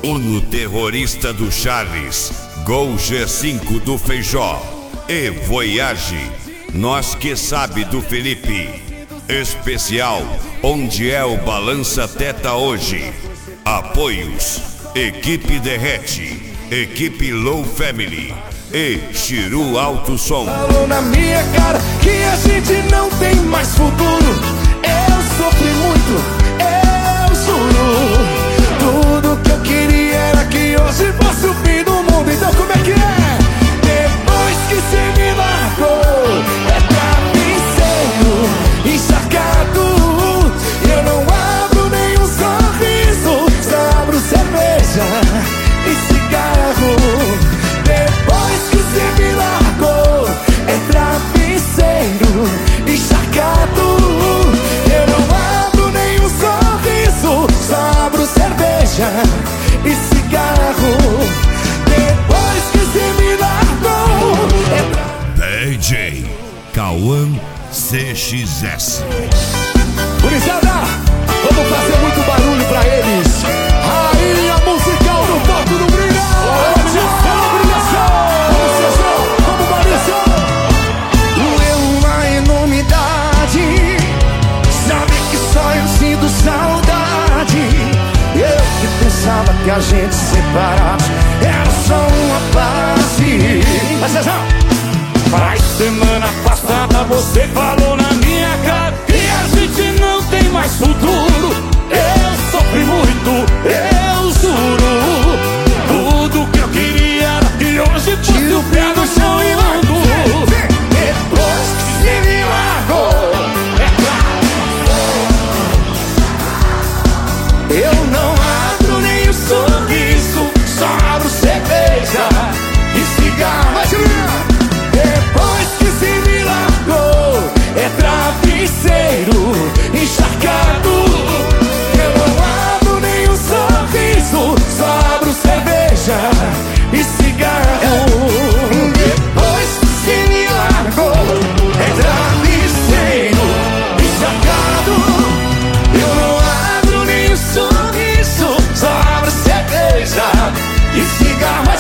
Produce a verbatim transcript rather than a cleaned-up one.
Uno terrorista do Charles, Gol G cinco do Feijó e Voyage, Nós Que Sabe do Felipe. Especial Onde é o Balança Teta hoje. Apoios: Equipe Derrete, Equipe Low Family e Chiru Alto Som. Falou na minha cara que a gente não tem mais futuro. Eu sofri muito, eu juro. Tudo que eu queria era que hoje fosse o fim do mundo. Então como é que é? Depois que cê me largou, é travesseiro encharcado. Eu não abro nenhum sorriso, só abro cerveja e cigarro. Depois que cê me largou, é travesseiro encharcado. Eu não abro nenhum sorriso, só abro cerveja e cigarro. Depois que cê me largou, é tra... D J Cauã C X S. Gurizada, vamos fazer muito barulho pra eles. Rainha musical do toque do brilho. Atenção, brilhação. Vamos, Maurício. Doeu uma enormidade. Sabe que só eu sinto saudade. Eu que pensava que a gente separado era só uma fase. Mas Cezão, faz semana passada você falou na minha cara que a gente não tem mais futuro. Eu sofri muito, eu juro. Tudo que eu queria era que hoje fosse o pé no chão e ando. Depois que você me largou, é claro, eu não abro nem o sorriso, só abro cerveja e cigarro. Depois que se me largou, é travesseiro encharcado. Eu não abro nem um sorriso, só abro cerveja e cigarro. Depois que se me largou, é travesseiro encharcado. Eu não abro nem um sorriso, só abro cerveja e cigarro.